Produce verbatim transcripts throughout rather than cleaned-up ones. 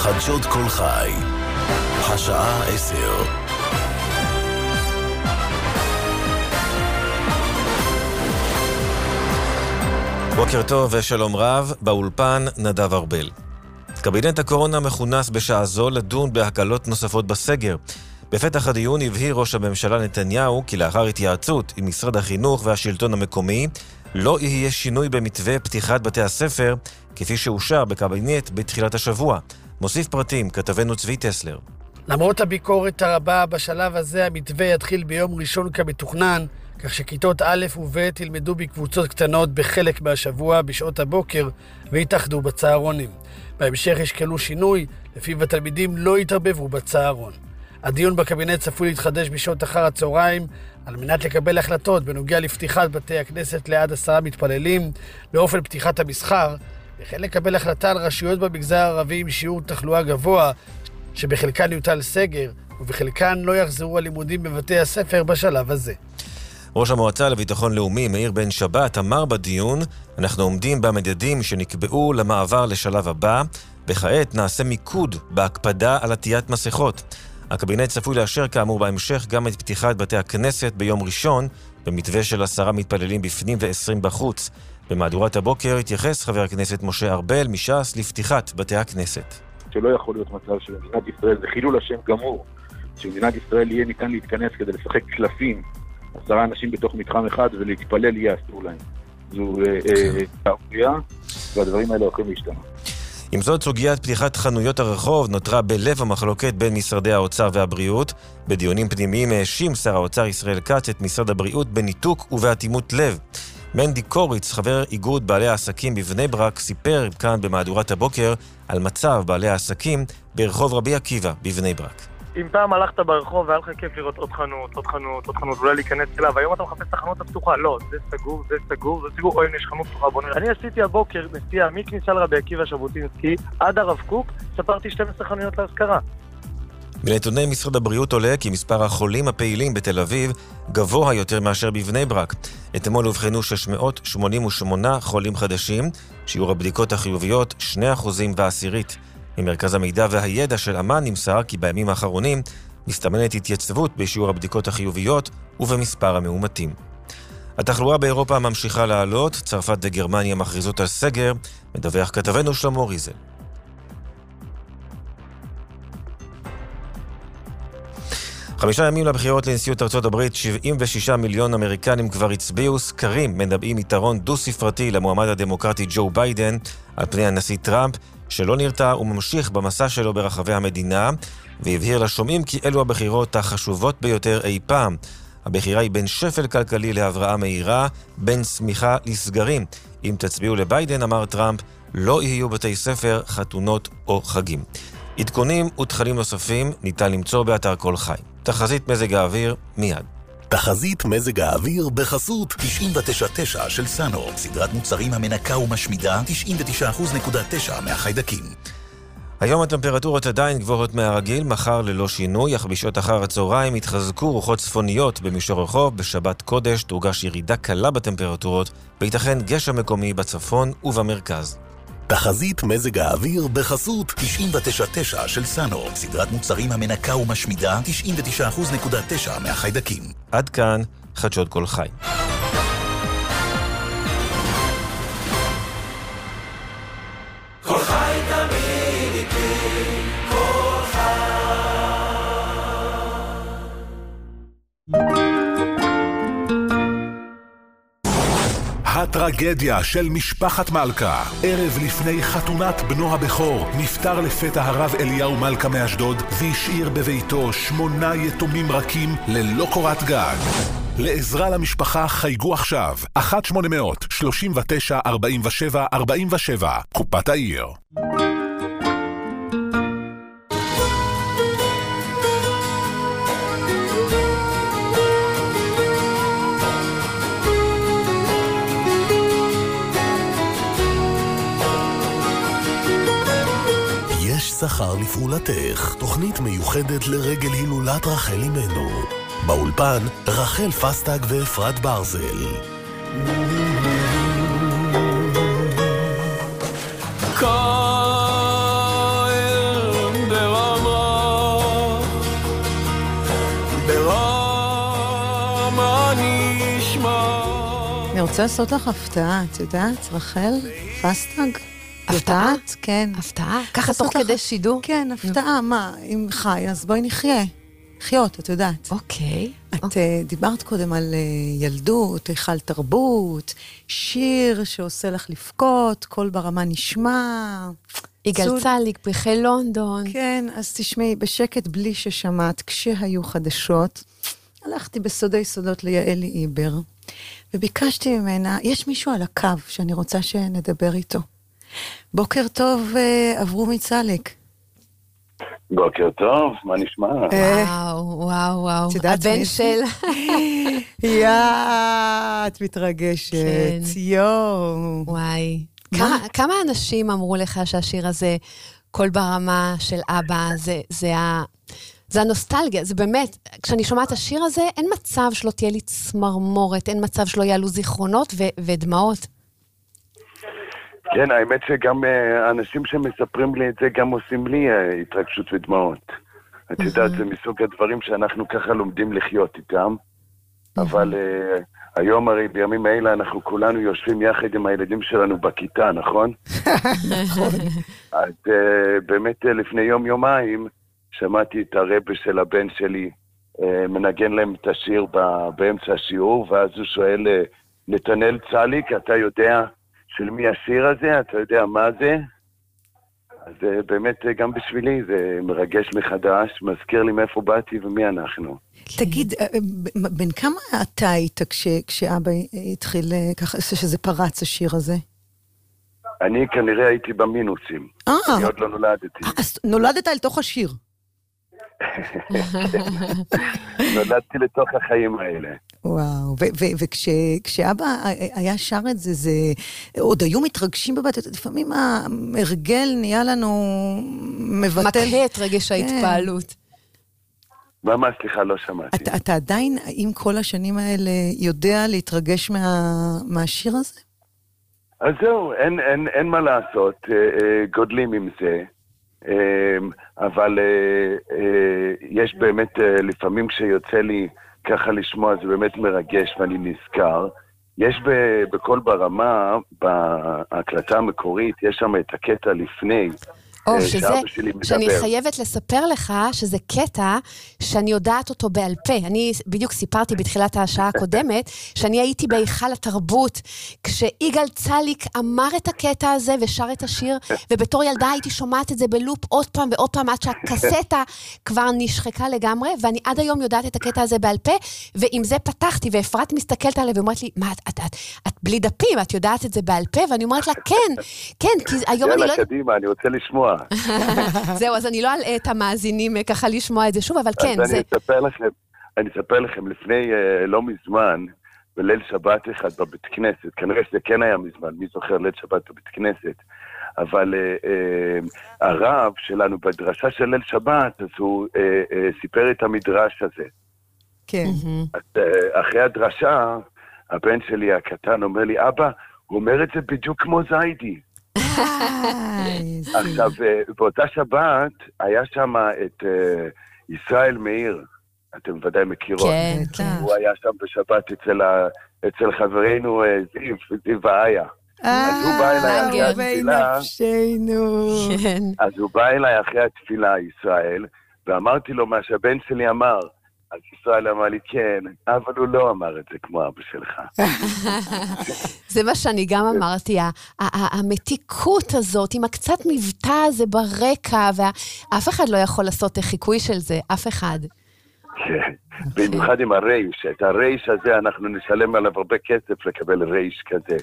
חדשות כל חי, השעה עשר. בוקר טוב ושלום רב, באולפן נדב ארבל. קבינט הקורונה מכונס בשעה זו לדון בהקלות נוספות בסגר. בפתח הדיון הבהיר ראש הממשלה נתניהו כי לאחר התייעצות עם משרד החינוך והשלטון המקומי לא יהיה שינוי במתווה פתיחת בתי הספר כפי שאושר בקבינט בתחילת השבוע. מוסיף פרטים כתבנו צבי טסלר. למרות הביקורת הרבה בשלב הזה, המתווה יתחיל ביום ראשון כמתוכנן, כך שכיתות א' וב' ילמדו בקבוצות קטנות בחלק מהשבוע בשעות הבוקר והתאחדו בצהרונים. בהמשך ישקלו שינוי, לפיו התלמידים לא יתערבבו בצהרון. הדיון בקבינט צפוי להתחדש בשעות אחר הצהריים, על מנת לקבל החלטות בנוגע לפתיחת בתי הכנסת לעד עשרה מתפללים, באופן פתיחת המסחר, וכן לקבל החלטה על רשויות במגזר הערבי עם שיעור תחלואה גבוה, שבחלקן יוטל סגר, ובחלקן לא יחזרו הלימודים בבתי הספר בשלב הזה. ראש המועצה לביטחון לאומי מאיר בן שבת אמר בדיון, אנחנו עומדים במדדים שנקבעו למעבר לשלב הבא, וכעת נעשה מיקוד בהקפדה על עטיית מסכות. הקבינט צפוי לאשר כאמור בהמשך גם את פתיחת בתי הכנסת ביום ראשון, במתווה של עשרה מתפללים בפנים ועשרים בחוץ. במהדורת הבוקר התייחס חבר הכנסת משה ארבל מש"ס לפתיחת בתי הכנסת. שלא יכול להיות מצב שבמדינת ישראל זה חילול השם גמור, שבמדינת ישראל יהיה ניתן להתכנס כדי לשחק קלפים, עשרה אנשים בתוך מתחם אחד ולהתפלל יהיה אסור להם. זו תערויה, והדברים האלה הולכים להשתנות. עם זאת, סוגיית פתיחת חנויות הרחוב נותרה בלב המחלוקת בין משרדי האוצר והבריאות. בדיונים פנימיים האשים שר האוצר ישראל כץ את משרד הבריאות בניתוק ובאטימות לב. מנדי קוריץ, חבר איגוד בעלי העסקים בבני ברק, סיפר כאן במהדורת הבוקר על מצב בעלי העסקים ברחוב רבי עקיבא בבני ברק. אם פעם הלכת ברחוב והיה לך כיף לראות עוד חנות, עוד חנות, עוד חנות, אולי להיכנס אליו, היום אתה מחפש את החנות הפתוחה, לא, זה סגור, זה סגור, זה סגור, או אם יש חנות פתוחה, בוא נראה. אני עשיתי הבוקר נסיעה מכניסה לרבי עקיבא ז'בוטינסקי עד הרב קוק, ספרתי שתים עשרה חנויות להשכרה. מנתוני משרד הבריאות עולה כי מספר החולים הפעילים בתל אביב גבוה יותר מאשר בבני ברק. אתמול הובחנו שש מאות שמונים ושמונה חולים חדשים, שיעור הבדיקות החיוביות שני אחוזים ועשירית. ממרכז המידע והידע של אמן נמסר כי בימים האחרונים מסתמנת התייצבות בשיעור הבדיקות החיוביות ובמספר המאומתים. התחלואה באירופה ממשיכה לעלות, צרפת וגרמניה מכריזות על סגר, מדווח כתבנו שלמה ריזל. חמישה ימים לבחירות לנשיאות ארצות הברית, שבעים ושישה מיליון אמריקנים כבר הצביעו. סקרים מנבאים יתרון דו-ספרתי למועמד הדמוקרטי ג'ו ביידן על פני הנשיא טראמפ, שלא נרתע וממשיך במסע שלו ברחבי המדינה, והבהיר לשומעים כי אלו הבחירות החשובות ביותר אי פעם. הבחירה היא בין שפל כלכלי להבראה מהירה, בין צמיחה לסגרים. אם תצביעו לביידן, אמר טראמפ, לא יהיו בתי ספר, חתונות או חגים. עדכונים ותכנים נוספים ניתן למצוא באתר כל חי. תחזית מזג האוויר מיד. תחזית מזג האוויר בחסות תשעים ותשע נקודה תשע של סאנו, סדרת מוצרים המנקה ומשמידה תשעים ותשע נקודה תשע מהחיידקים. היום הטמפרטורות עדיין גבוהות מהרגיל, מחר ללא שינוי, אך בשעות אחר הצהריים התחזקו רוחות צפוניות במישור החוף. בשבת קודש תורגש ירידה קלה בטמפרטורות, וייתכן גשם מקומי בצפון ובמרכז. תחזית מזג האוויר בחסות תשעים ותשע נקודה תשע של סאנו, סדרת מוצרים המנקה ומשמידה תשעים ותשע נקודה תשע מהחיידקים. עד כאן חדשות כל חי. כל חי תמיד איתי, כל חי. הטרגדיה של משפחת מלכה. ערב לפני חתונת בנו הבכור נפטר לפתע הרב אליהו מלכה מאשדוד והשאיר בביתו שמונה יתומים רכים ללא קורת גג. לעזרה למשפחה חייגו עכשיו אחת שמונה מאות שלושים ותשע ארבעים ושבע ארבעים ושבע, קופת העיר. שכר לפעולתך, תוכנית מיוחדת לרגל הילולת רחל אימנו. באולפן רחל פסטג ואפרת ברזל. כל רוצה לעשות לך הפתעה, את יודעת, רחל? פסטג? הפתעה? כן. הפתעה? ככה תוך כדי שידור? כן, הפתעה, מה? אם חי, אז בואי נחיה. חיות, את יודעת. אוקיי. את דיברת קודם על ילדות, היכל תרבות, שיר שעושה לך לבכות, קול ברמה נשמע. יגאל צליק, פרחי לונדון. כן, אז תשמעי, בשקט בלי ששמעת, כשהיו חדשות, הלכתי בסודי סודות ליעלי איבר, וביקשתי ממנה, יש מישהו על הקו שאני רוצה שנדבר איתו. בוקר טוב, עברו מצליק. בוקר טוב, מה נשמע? וואו, וואו, וואו. הבן של... יא, את מתרגשת. יום. וואי. כמה אנשים אמרו לך שהשיר הזה, קול ברמה של אבא, זה ה... זה הנוסטלגיה, זה באמת, כשאני שומעת השיר הזה, אין מצב שלא תהיה לי צמרמורת, אין מצב שלא יעלו זיכרונות ו- ודמעות. כן, האמת שגם האנשים שמספרים לי את זה, גם עושים לי התרגשות ודמעות. את יודעת, זה מסוג הדברים שאנחנו ככה לומדים לחיות איתם, אבל היום הרי בימים האלה אנחנו כולנו יושבים יחד עם הילדים שלנו בכיתה, נכון? נכון. אז באמת לפני יום יומיים, שמעתי את הרבא של הבן שלי, מנגן להם את השיר באמצע השיעור, ואז הוא שואל, נתנאל צליק, אתה יודע של מי השיר הזה? אתה יודע מה זה? אז באמת גם בשבילי זה מרגש מחדש, מזכיר לי מאיפה באתי ומי אנחנו. תגיד, בין כמה אתה היית כשאבא התחיל ככה, שזה פרץ השיר הזה? אני כנראה הייתי במינוסים. אני עוד לא נולדתי. אז נולדת אל תוך השיר. נולדתי לתוך החיים האלה. וואו, וכשאבא היה שר את זה, זה עוד היו מתרגשים בבית, לפעמים ההרגל נהיה לנו מבטל. מקהה את רגש ההתפעלות. ממש, סליחה, לא שמעתי. אתה עדיין, עם כל השנים האלה, יודע להתרגש מהשיר הזה? אז זהו, אין מה לעשות, גודלים עם זה. אבל יש באמת, לפעמים כשיוצא לי ככה לשמוע, זה באמת מרגש ואני נזכר. יש בכל ברמה, בהקלטה המקורית, יש שם את הקטע לפני, או, שזה, שאני חייבת לספר לך שזה קטע שאני יודעת אותו בעל פה. אני בדיוק סיפרתי בתחילת השעה הקודמת, שאני הייתי בהיכל התרבות, כשיגאל צליק אמר את הקטע הזה ושר את השיר, ובתור ילדה הייתי שומעת את זה בלופ עוד פעם ועוד פעם, עד שהקסטה כבר נשחקה לגמרי, ואני עד היום יודעת את הקטע הזה בעל פה, ועם זה פתחתי, ואפרת מסתכלת עליה ואומרת לי, מה, את, את, את, את בלי דפים, את יודעת את זה בעל פה? ואני אומרת לה, כן, כן, כי היום אני לא... יאללה, קדימה, אני רוצה לשמוע. זהו, אז אני לא אלאה את המאזינים ככה לשמוע את זה שוב, אבל כן. אז אני אספר לכם, אני אספר לכם, לפני לא מזמן, בליל שבת אחד בבית כנסת, כנראה שזה כן היה מזמן, מי זוכר ליל שבת בבית כנסת, אבל הרב שלנו בדרשה של ליל שבת, אז הוא סיפר את המדרש הזה. כן. אחרי הדרשה, הבן שלי הקטן אומר לי, אבא, הוא אומר את זה בדיוק כמו זיידי. עכשיו, באותה שבת היה שם את ישראל מאיר, אתם ודאי מכירות. כן, כן. הוא היה שם בשבת אצל חברינו זיו, זיו ואיה. אז הוא בא אליי אחרי התפילה, אז הוא בא אליי אחרי התפילה, ישראל, ואמרתי לו מה שהבן שלי אמר, אז ישראל אמר לי, כן, אבל הוא לא אמר את זה כמו אבא שלך. זה מה שאני גם אמרתי, המתיקות הזאת, עם הקצת מבטא הזה ברקע, ואף אחד לא יכול לעשות חיקוי של זה, אף אחד. כן, במיוחד עם הרייש, את הרייש הזה אנחנו נשלם עליו הרבה כסף לקבל רייש כזה.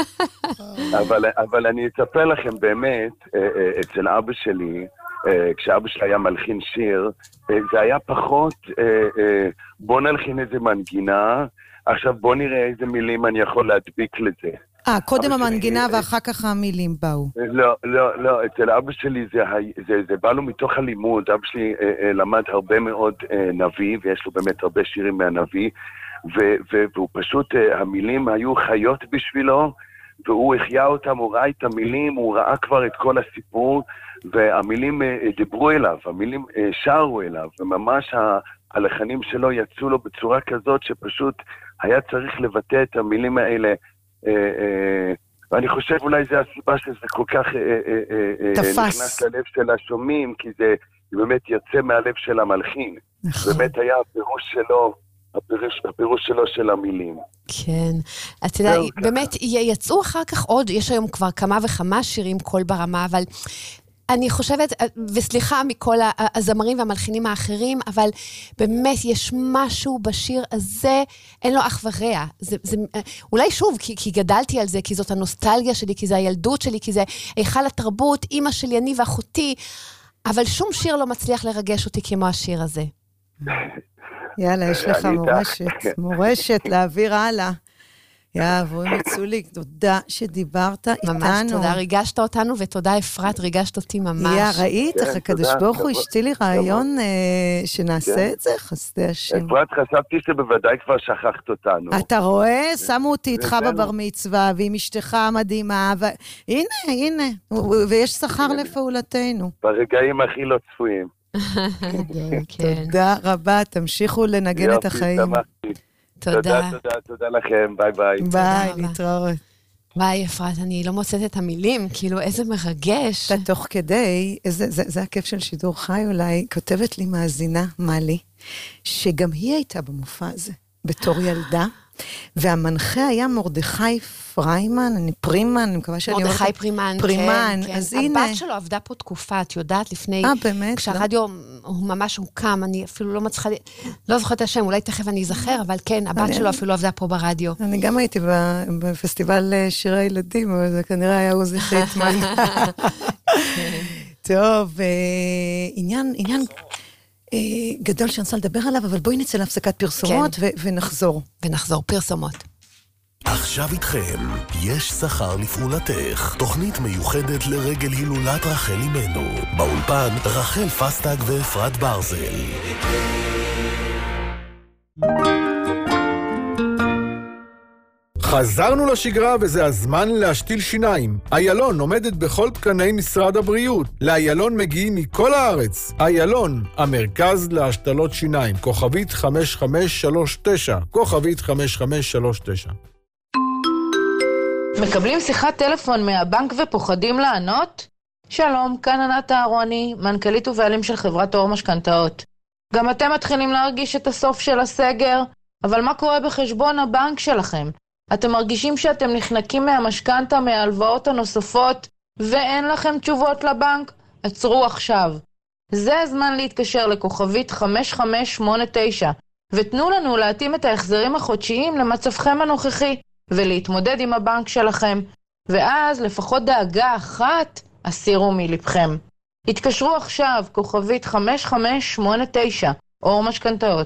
אבל אני אספר לכם באמת, אצל אבא שלי, כשאבא שלי היה מלחין שיר, זה היה פחות, בוא נלחין איזה מנגינה, עכשיו בוא נראה איזה מילים אני יכול להדביק לזה. אה, קודם המנגינה ואחר כך המילים באו. לא, לא, לא, אצל אבא שלי זה, זה, זה בא לו מתוך הלימוד, אבא שלי למד הרבה מאוד נביא, ויש לו באמת הרבה שירים מהנביא, והוא פשוט, המילים היו חיות בשבילו, והוא החיה אותם, הוא ראה את המילים, הוא ראה כבר את כל הסיפור, והמילים דיברו אליו, המילים שרו אליו, וממש הלחנים שלו יצאו לו בצורה כזאת שפשוט היה צריך לבטא את המילים האלה, אה, אה, ואני חושב אולי זה הסיבה שזה כל כך אה, אה, אה, נכנס ללב של השומעים, כי זה באמת יוצא מהלב של המלחין. נכון. באמת היה הפירוש שלו, הפירוש, הפירוש שלו של המילים. כן. אתה יודע, באמת, יצאו אחר כך עוד, יש היום כבר כמה וכמה שירים קול ברמה, אבל אני חושבת, וסליחה מכל הזמרים והמלחינים האחרים, אבל באמת יש משהו בשיר הזה, אין לו אח ורע. זה, זה, אולי שוב, כי, כי גדלתי על זה, כי זאת הנוסטלגיה שלי, כי זה הילדות שלי, כי זה היכל התרבות, אמא שלי, אני ואחותי, אבל שום שיר לא מצליח לרגש אותי כמו השיר הזה. יאללה, יש לך מורשת, מורשת להעביר הלאה. יא, אבוי מצוליק, תודה שדיברת איתנו. ממש תודה, ריגשת אותנו, ותודה אפרת, ריגשת אותי ממש. יא, ראית, איך הקדוש ברוך הוא השתיל לי רעיון שנעשה את זה, חסדי השם. אפרת, חשבתי שבוודאי כבר שכחת אותנו. אתה רואה? שמו אותי איתך בבר מצווה, ועם אשתך המדהימה, הנה, הנה, ויש שכר לפעולתנו. ברגעים הכי לא צפויים. תודה רבה, תמשיכו לנגן את החיים. תודה. תודה, תודה, תודה לכם, ביי ביי. ביי, להתראות. ביי, אפרת, אני לא מוצאת את המילים, כאילו איזה מרגש. אתה תוך כדי, זה, זה, זה הכיף של שידור חי אולי, כותבת לי מאזינה, מלי, שגם היא הייתה במופע הזה, בתור ילדה, והמנחה היה מרדכי פריימן, אני פרימן, אני מקווה שאני אומרת... מרדכי פרימן, פרימן, כן, אז כן. הנה... הבת שלו עבדה פה תקופה, את יודעת, לפני... אה, באמת? כשהרדיו הוא ממש הוקם, אני אפילו לא מצליחה... לא זוכרת את השם, אולי תכף אני אזכר, אבל כן, הבת אני, שלו אפילו עבדה פה ברדיו. אני גם הייתי בפסטיבל שירי ילדים, אבל זה כנראה היה עוזי חיטמן. טוב, עניין... עניין... גדול שאני רוצה לדבר עליו, אבל בואי נצא להפסקת פרסומות כן. ו- ונחזור. ונחזור, פרסומות. עכשיו איתכם, יש שכר לפעולתך. תוכנית מיוחדת לרגל הילולת רחל אימנו. באולפן, רחל פסטג ואפרת ברזל. חזרנו לשגרה וזה הזמן להשתיל שיניים. איילון עומדת בכל תקני משרד הבריאות. לאיילון מגיעים מכל הארץ. איילון, המרכז להשתלות שיניים. כוכבית חמש חמש שלוש תשע. כוכבית חמש חמש שלוש תשע. מקבלים שיחת טלפון מהבנק ופוחדים לענות? שלום, כאן ענת אהרוני, מנכ"לית ובעלים של חברת אור משכנתאות. גם אתם מתחילים להרגיש את הסוף של הסגר, אבל מה קורה בחשבון הבנק שלכם? אתם מרגישים שאתם נחנקים מהמשכנתה, מההלוואות הנוספות, ואין לכם תשובות לבנק? עצרו עכשיו. זה הזמן להתקשר לכוכבית חמש חמש שמונה תשע, ותנו לנו להתאים את ההחזרים החודשיים למצבכם הנוכחי, ולהתמודד עם הבנק שלכם, ואז לפחות דאגה אחת הסירו מלבכם. התקשרו עכשיו, כוכבית חמש חמש שמונה תשע, אור משכנתאות.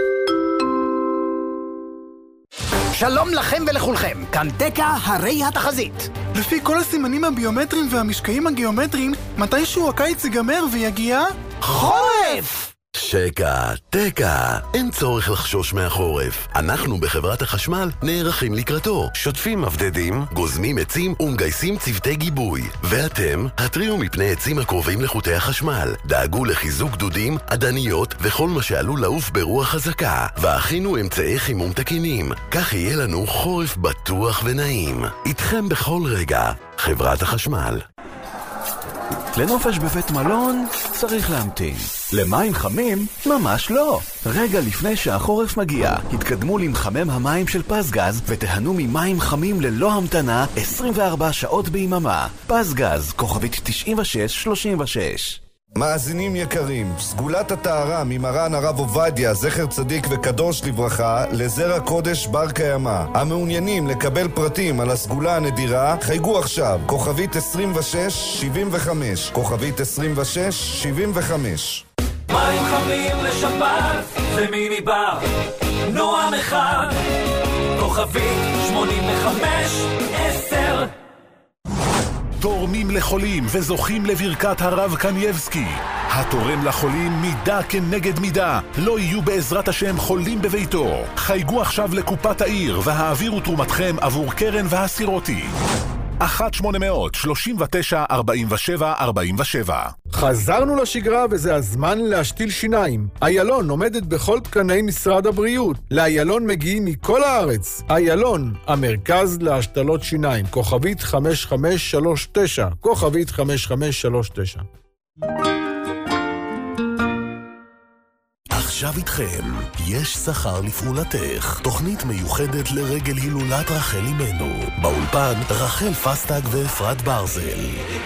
שלום לכם ולכולכם, כאן דקה הרי התחזית. לפי כל הסימנים הביומטריים והמשקעים הגיאומטריים, מתישהו הקיץ ייגמר ויגיע חורף! שקע, תקע, אין צורך לחשוש מהחורף. אנחנו בחברת החשמל נערכים לקראתו. שוטפים מבדדים, גוזמים עצים ומגייסים צוותי גיבוי. ואתם, התריעו מפני עצים הקרובים לחוטי החשמל. דאגו לחיזוק דודים, עדניות וכל מה שעלול לעוף ברוח חזקה. והכינו אמצעי חימום תקינים. כך יהיה לנו חורף בטוח ונעים. איתכם בכל רגע, חברת החשמל. לנופש בבית מלון צריך להמתין. למים חמים? ממש לא. רגע לפני שהחורף מגיע, התקדמו למחמם המים של פסגז ותהנו ממים חמים ללא המתנה עשרים וארבע שעות ביממה. פסגז, כוכבית תשעים ושש שלושים ושש. מאזינים יקרים, סגולת הטהרה ממרן הרב עובדיה, זכר צדיק וקדוש לברכה, לזרע קודש בר קיימא. המעוניינים לקבל פרטים על הסגולה הנדירה, חייגו עכשיו, כוכבית עשרים ושש שבעים וחמש, כוכבית עשרים ושש שבעים וחמש. מים חמים לשבת, זה מיני בר, נועם אחד, כוכבית שמונים וחמש עשר. תורמים לחולים וזוכים לברכת הרב קנייבסקי. התורם לחולים מידה כנגד מידה. לא יהיו בעזרת השם חולים בביתו. חייגו עכשיו לקופת העיר והעבירו תרומתכם עבור קרן והסירותי. אחת שמונה מאות שלושים ותשע ארבעים ושבע ארבעים ושבע. חזרנו לשגרה וזה הזמן להשתיל שיניים. איילון עומדת בכל תקני משרד הבריאות. לאיילון מגיעים מכל הארץ. איילון, המרכז להשתלות שיניים. כוכבית חמש חמש שלוש תשע. כוכבית חמש חמש שלוש תשע. עכשיו איתכם, יש שכר לפעולתך. תוכנית מיוחדת לרגל הילולת רחל אימנו. באולפן, רחל פסטג ואפרת ברזל.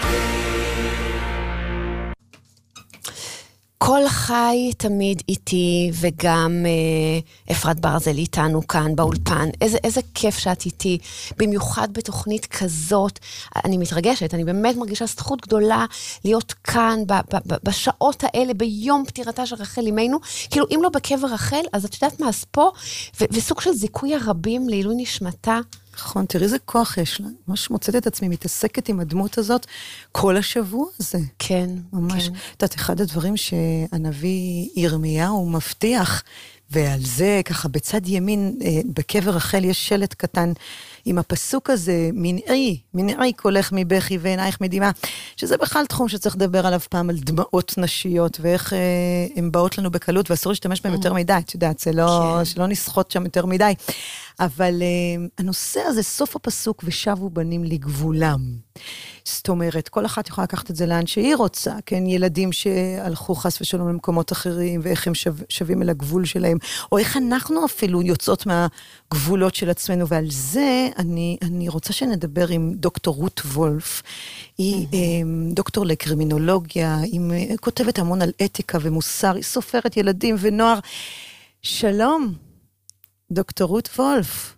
כל חי תמיד איתי, וגם אה, אפרת ברזל איתנו כאן באולפן. איזה, איזה כיף שאת איתי, במיוחד בתוכנית כזאת. אני מתרגשת, אני באמת מרגישה זכות גדולה להיות כאן ב, ב, ב, בשעות האלה, ביום פטירתה של רחל אימנו. כאילו, אם לא בקבר רחל, אז את יודעת מה, אז פה, ו, וסוג של זיכוי הרבים לעילוי נשמתה. נכון, תראי איזה כוח יש לה. ממש מוצאת את עצמי, מתעסקת עם הדמות הזאת כל השבוע הזה. כן, ממש. כן. את יודעת, אחד הדברים שהנביא ירמיהו מבטיח, ועל זה ככה בצד ימין, בקבר רחל יש שלט קטן, עם הפסוק הזה, מנעי, מנעי קולך מבכי ועינייך מדמעה, שזה בכלל תחום שצריך לדבר עליו פעם, על דמעות נשיות, ואיך אה, הן באות לנו בקלות, ואסור להשתמש בהן יותר מדי, את יודעת, זה לא, כן. שלא נסחוט שם יותר מדי. אבל אה, הנושא הזה, סוף הפסוק, ושבו בנים לגבולם. זאת אומרת, כל אחת יכולה לקחת את זה לאן שהיא רוצה, כן, ילדים שהלכו חס ושלום למקומות אחרים, ואיך הם שו, שווים אל הגבול שלהם, או איך אנחנו אפילו יוצאות מהגבולות של עצמנו, ועל זה אני, אני רוצה שנדבר עם דוקטור רות וולף, היא mm-hmm. דוקטור לקרימינולוגיה, היא כותבת המון על אתיקה ומוסר, היא סופרת ילדים ונוער. שלום, דוקטור רות וולף.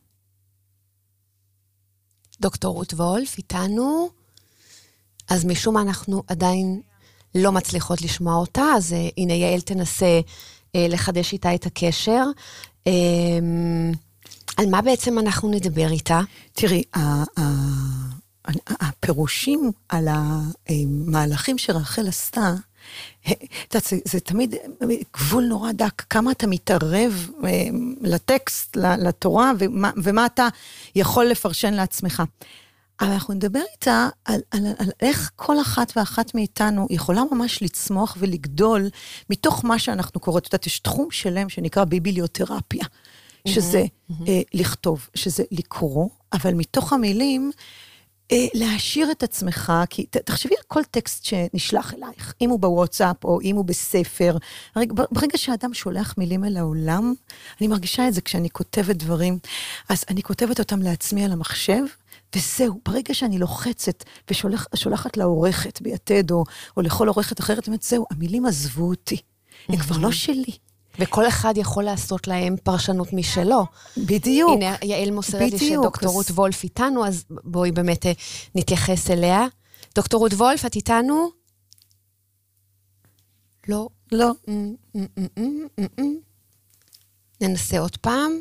דוקטור רות וולף, איתנו. אז משום מה אנחנו עדיין לא מצליחות לשמוע אותה, אז uh, הנה יעל תנסה uh, לחדש איתה את הקשר. Uh, על מה בעצם אנחנו נדבר איתה? תראי, הפירושים על המהלכים שרחל עשתה, זה, זה תמיד גבול נורא דק, כמה אתה מתערב לטקסט, לתורה, ומה, ומה אתה יכול לפרשן לעצמך. אבל אנחנו נדבר איתה על, על, על איך כל אחת ואחת מאיתנו יכולה ממש לצמוח ולגדול מתוך מה שאנחנו קוראות. את יודעת, יש תחום שלם שנקרא ביבליותרפיה, שזה mm-hmm. אה, לכתוב, שזה לקרוא, אבל מתוך המילים, אה, להשאיר את עצמך, כי ת, תחשבי על כל טקסט שנשלח אלייך, אם הוא בוואטסאפ או אם הוא בספר, הרגע, ברגע שהאדם שולח מילים אל העולם, אני מרגישה את זה כשאני כותבת דברים, אז אני כותבת אותם לעצמי על המחשב, וזהו, ברגע שאני לוחצת ושולחת לעורכת ביתד, או, או לכל עורכת אחרת, אומרת, זהו, המילים עזבו אותי, הם כבר לא שלי. וכל אחד יכול לעשות להם פרשנות משלו. בדיוק. הנה, יעל מוסרת לי שדוקטור רות וולף איתנו, אז בואי באמת נתייחס אליה. דוקטור רות וולף, את איתנו? לא. לא. ננסה עוד פעם.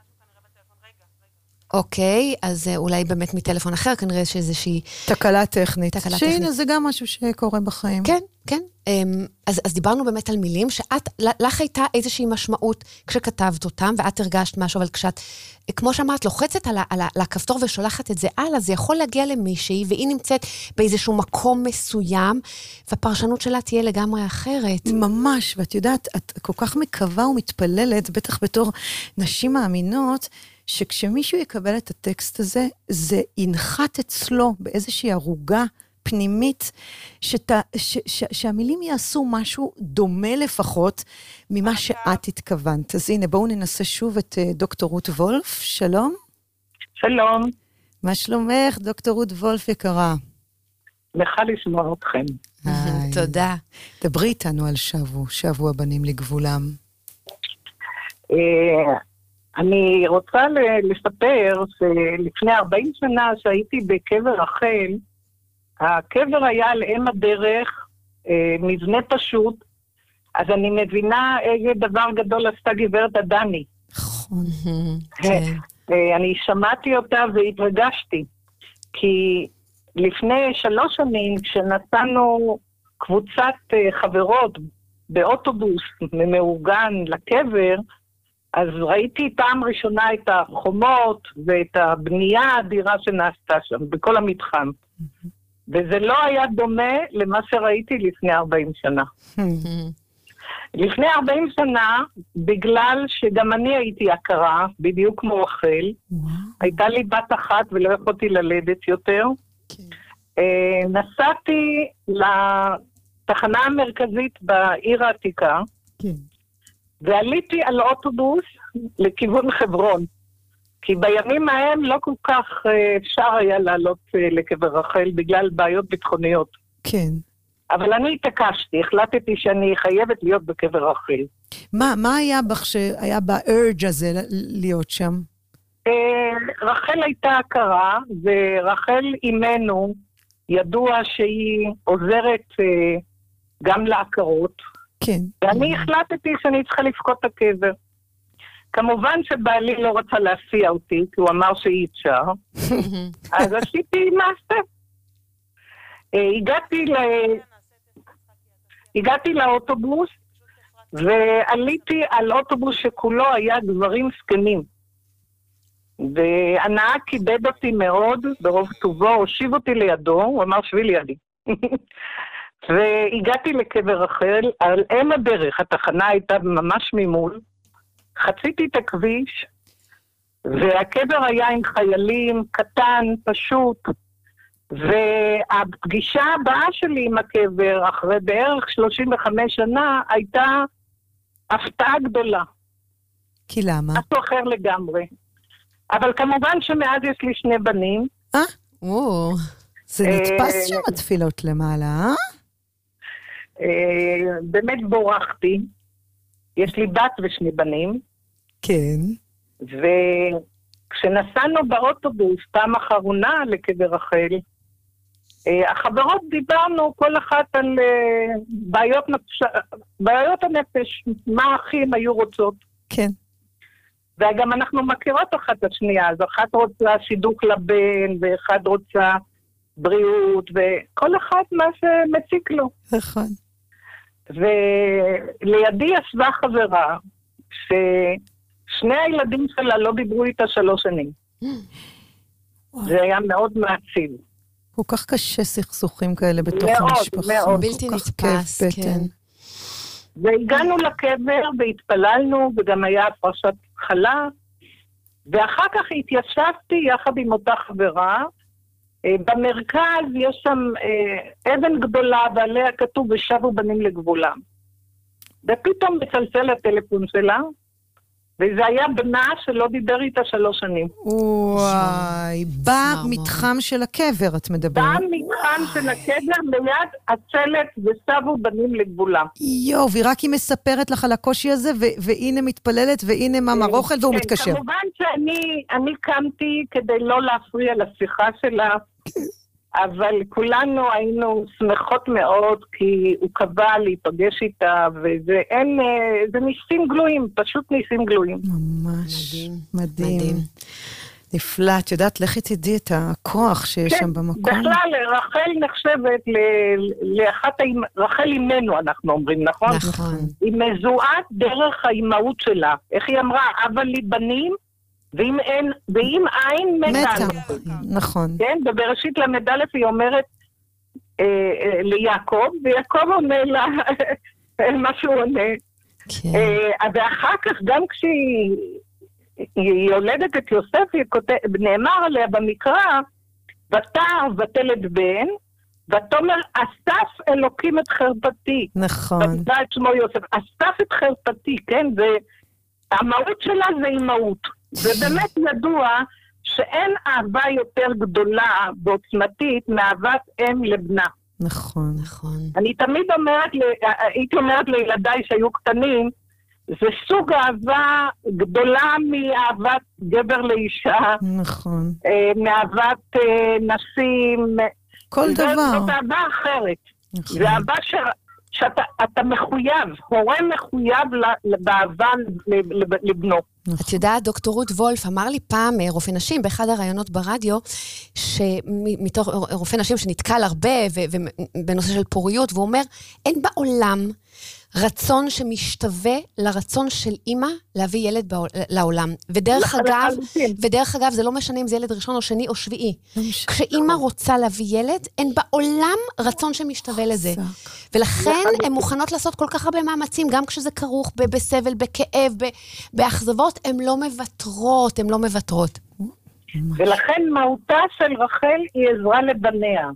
אוקיי, אז אולי באמת מטלפון אחר, כנראה שאיזושהי... תקלה טכנית. תקלה שהנה, טכנית. זה גם משהו שקורה בחיים. כן, כן. אז, אז דיברנו באמת על מילים, שאת, לך הייתה איזושהי משמעות כשכתבת אותם, ואת הרגשת משהו, אבל כשאת, כמו שאמרת, לוחצת על, על, על הכפתור ושולחת את זה הלאה, זה יכול להגיע למישהי, והיא נמצאת באיזשהו מקום מסוים, והפרשנות שלה תהיה לגמרי אחרת. ממש, ואת יודעת, את כל כך מקווה ומתפללת, בטח בתור נשים מאמינות, שכשמישהו יקבל את הטקסט הזה, זה ינחת אצלו באיזושהי ערוגה פנימית, שת, ש, ש, שהמילים יעשו משהו דומה לפחות ממה שאת התכוונת. אז הנה, בואו ננסה שוב את דוקטור רות וולף. שלום. שלום. מה שלומך, דוקטור רות וולף יקרה? לך לשמוע אתכם. תודה. דברי איתנו על שבו, שבו הבנים לגבולם. אני רוצה לספר שלפני ארבעים שנה שהייתי בקבר רחל, הקבר היה על אם הדרך, מבנה פשוט, אז אני מבינה איזה דבר גדול עשתה גברת עדני. נכון. אני שמעתי אותה והתרגשתי, כי לפני שלוש שנים כשנסענו קבוצת חברות באוטובוס ממאורגן לקבר, אז ראיתי פעם ראשונה את החומות ואת הבנייה האדירה שנעשתה שם, בכל המתחם. וזה לא היה דומה למה שראיתי לפני ארבעים שנה. לפני ארבעים שנה, בגלל שגם אני הייתי הכרה, בדיוק כמו רחל, הייתה לי בת אחת ולא יכולתי ללדת יותר, נסעתי לתחנה המרכזית בעיר העתיקה, ועליתי על אוטובוס לכיוון חברון, כי בימים ההם לא כל כך אפשר היה לעלות לקבר רחל בגלל בעיות ביטחוניות. כן. אבל אני התעקשתי, החלטתי שאני חייבת להיות בקבר רחל. מה, מה היה בך שהיה בארג' הזה להיות שם? רחל הייתה הכרה, ורחל אימנו ידוע שהיא עוזרת גם להכרות. כן. ואני החלטתי שאני צריכה לפקוד את הקבר. כמובן שבעלי לא רצה להסיע אותי, כי הוא אמר שאי אפשר. אז עשיתי מעשה. הגעתי ל... הגעתי לאוטובוס, ועליתי על אוטובוס שכולו היה גברים סקנים. והנהג כיבד אותי מאוד, ברוב טובו, הושיב אותי לידו, הוא אמר שבי לידי. והגעתי לקבר רחל, על אם הדרך, התחנה הייתה ממש ממול, חציתי את הכביש, והקבר היה עם חיילים, קטן, פשוט, והפגישה הבאה שלי עם הקבר, אחרי בערך שלושים וחמש שנה, הייתה הפתעה גדולה. כי למה? משהו אחר לגמרי. אבל כמובן שמאז יש לי שני בנים. אה? או, זה נתפס שם התפילות למעלה, אה? באמת בורחתי. יש לי בת ושני בנים. כן. וכשנסענו באוטובוס, פעם אחרונה לקבר רחל, החברות דיברנו כל אחת על בעיות, נפש... בעיות הנפש, מה האחים היו רוצות. כן. וגם אנחנו מכירות אחת את השנייה, אז אחת רוצה שידוק לבן, ואחת רוצה בריאות, וכל אחת מה שמציק לו. נכון. ולידי ישבה חברה, ששני הילדים שלה לא דיברו איתה שלוש שנים. זה היה מאוד מעציב. כל כך קשה סכסוכים כאלה בתוך מאוד, המשפחה. מאוד. בלתי נתפס, כן. והגענו לקבר והתפללנו, וגם היה הפרשת חלה, ואחר כך התיישבתי יחד עם אותה חברה, במרכז יש שם אבן גדולה, ועליה כתוב ושבו בנים לגבולם. ופתאום מצלצל הטלפון שלה, וזה היה בנה שלא דיבר איתה שלוש שנים. וואי, במתחם של הקבר את מדברת. במתחם של הקבר ליד הצלת ושבו בנים לגבולם. יו, והיא רק היא מספרת לך על הקושי הזה, והנה מתפללת, והנה מאמר אוכל, והוא מתקשר. כמובן שאני קמתי כדי לא להפריע לשיחה שלה, אבל כולנו היינו שמחות מאוד, כי הוא קבע להיפגש איתה, וזה אין, זה ניסים גלויים, פשוט ניסים גלויים. ממש, מדהים. מדהים. נפלא, את יודעת, לכי תדעי את הכוח שיש שם במקום. בכלל, רחל נחשבת לאחת, רחל אימנו, אנחנו אומרים, נכון? נכון. היא מזוהת דרך האימהות שלה. איך היא אמרה? אבל לי בנים, ואם אין, ואם אין מתה. נכון. כן, בבראשית למדלף היא אומרת אה, אה, ליעקב, ויעקב עונה לה מה שהוא עונה. כן. אה, ואחר כך, גם כשהיא היא יולדת את יוסף, היא כותב, נאמר עליה במקרא, ותער ותלד בן, ותאמר, אסף אלוקים את חרפתי. נכון. ותדע את שמו יוסף. אסף את חרפתי, כן? והמהות שלה זה אימהות. ובאמת ידוע שאין אהבה יותר גדולה ועוצמתית מאהבת אם לבנה. נכון. נכון. אני תמיד אומרת, הייתי אומרת לילדיי שהיו קטנים, זה סוג אהבה גדולה מאהבת גבר לאישה. נכון. מאהבת נשים. כל דבר. זאת אהבה אחרת. נכון. זה אהבה ש... שאתה אתה מחויב, הורה מחויב באהבה לבנו. את יודעת, דוקטור רות וולף אמר לי פעם, רופא נשים, באחד הראיונות ברדיו, שמתוך רופא נשים שנתקל הרבה בנושא של פוריות, והוא אומר, אין בעולם רצון שמשתווה לרצון של אימא להביא ילד לעולם. ודרך אגב, ודרך אגב, זה לא משנה אם זה ילד ראשון או שני או שביעי. כשאימא רוצה להביא ילד, אין בעולם רצון שמשתווה לזה. ולכן הן מוכנות לעשות כל כך הרבה מאמצים, גם כשזה כרוך בסבל, בכאב, באכזבות, הן לא מוותרות, הן לא מוותרות. ולכן מהותה של רחל היא עזרה לבניה.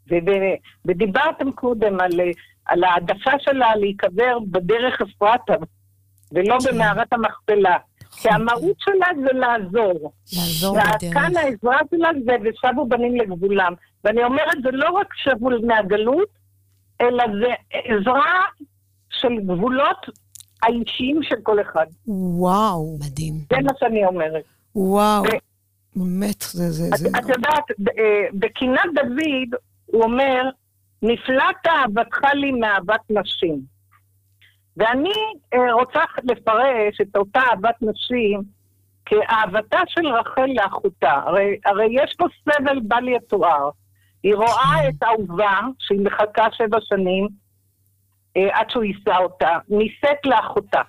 ודיברתם קודם על... על העדפה שלה להיקבר בדרך אפרתה, ולא במערת המכפלה. כי המהות שלה זה לעזור. לעזור בדרך. וכאן העזרה שלה זה ושבו בנים לגבולם. ואני אומרת, זה לא רק שבו מהגלות, אלא זה עזרה של גבולות האישיים של כל אחד. וואו. מדהים. זה מה שאני אומרת. וואו. באמת, זה... זה, זה... את יודעת, בקינת דוד, הוא אומר, נפלאת אהבתך לי מאהבת נשים. ואני אה, רוצה לפרש את אותה אהבת נשים כאהבתה של רחל לאחותה. הרי, הרי יש פה סבל בל יתואר. היא רואה את האהובה, שהיא מחכה שבע שנים, אה, עד שהוא יישא אותה, נישאת לאחותה.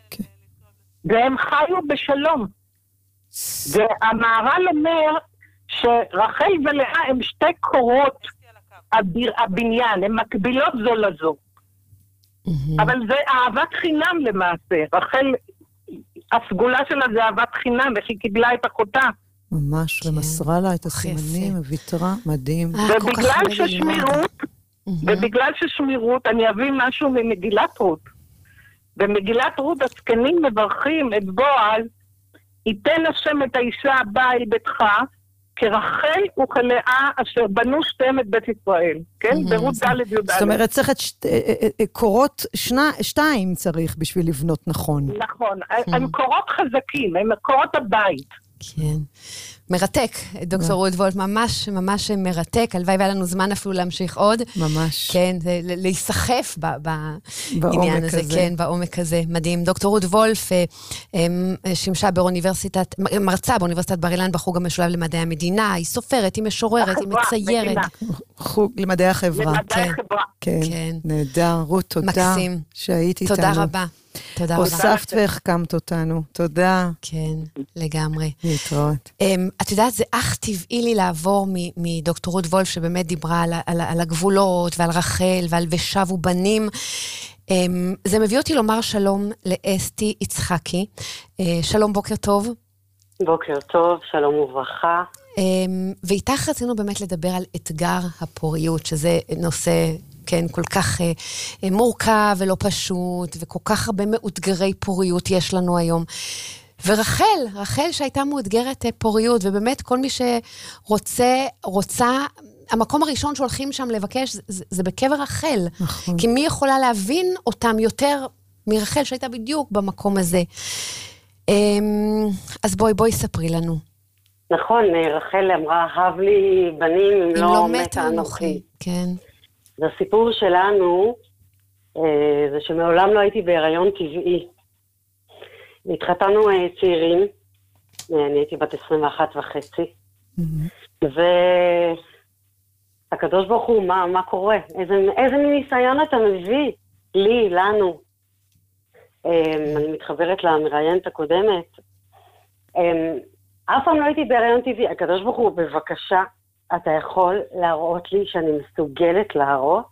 והם חיו בשלום. והמהר"ל אומר שרחל ולאה הם שתי קורות הבניין, הן מקבילות זו לזו. אבל זה אהבת חינם למעשה. רחל, הסגולה שלה זה אהבת חינם, וכי קיבלה את אחותה. ממש, ומסרה לה את הסימנים, ויתרה, מדהים. ובגלל ששמירות, ובגלל ששמירות, אני אביא משהו ממגילת רות. במגילת רות הזקנים מברכים את בועז, ייתן השם את האישה הבאה אל ביתך, כרחל וכלאה אשר בנו שתיהם את בית ישראל, כן? ברות ד' י"א. זאת אומרת, צריך את קורות שתיים צריך בשביל לבנות נכון. נכון, הם קורות חזקים, הם קורות הבית. כן. מרתק, דוקטור רות וולף, ממש ממש מרתק, הלוואי והיה לנו זמן אפילו להמשיך עוד. ממש. כן, להיסחף בעניין הזה, כן, בעומק הזה, מדהים. דוקטור רות וולף שימשה באוניברסיטת, מרצה באוניברסיטת בר אילן בחוג המשולב למדעי המדינה, היא סופרת, היא משוררת, היא מציירת. חוג למדעי החברה. למדעי החברה. כן, נהדר. רות, תודה. מקסים. שהיית איתנו. תודה רבה. תודה רבה. הוספת והחכמת אותנו. תודה. כן, לגמרי. להתראות. את יודעת, זה אך טבעי לי לעבור מדוקטור רות וולף, שבאמת דיברה על, על, על הגבולות ועל רחל ועל ושבו בנים. זה מביא אותי לומר שלום לאסתי יצחקי. שלום, בוקר טוב. בוקר טוב, שלום וברכה. ואיתך רצינו באמת לדבר על אתגר הפוריות, שזה נושא... כן, כל כך אה, מורכב ולא פשוט, וכל כך הרבה מאותגרי פוריות יש לנו היום. ורחל, רחל שהייתה מאותגרת אה, פוריות, ובאמת כל מי שרוצה, רוצה, המקום הראשון שהולכים שם לבקש, זה, זה בקבר רחל. נכון. כי מי יכולה להבין אותם יותר מרחל שהייתה בדיוק במקום הזה. אה, אז בואי, בואי ספרי לנו. נכון, רחל אמרה, אהב לי בנים, אם לא, לא מתה אנוכי. כן. הסיפור שלנו אה, זה שמעולם לא הייתי בהיריון טבעי. התחתנו אה, צעירים, אה, אני הייתי בת עשרים ואחת וחצי, mm-hmm. והקדוש ברוך הוא, מה, מה קורה? איזה, איזה ניסיון אתה מביא? לי, לנו. אה, אני מתחברת למראיינת הקודמת. אה, אף פעם לא הייתי בהיריון טבעי. הקדוש ברוך הוא, בבקשה, אתה יכול להראות לי שאני מסוגלת להראות?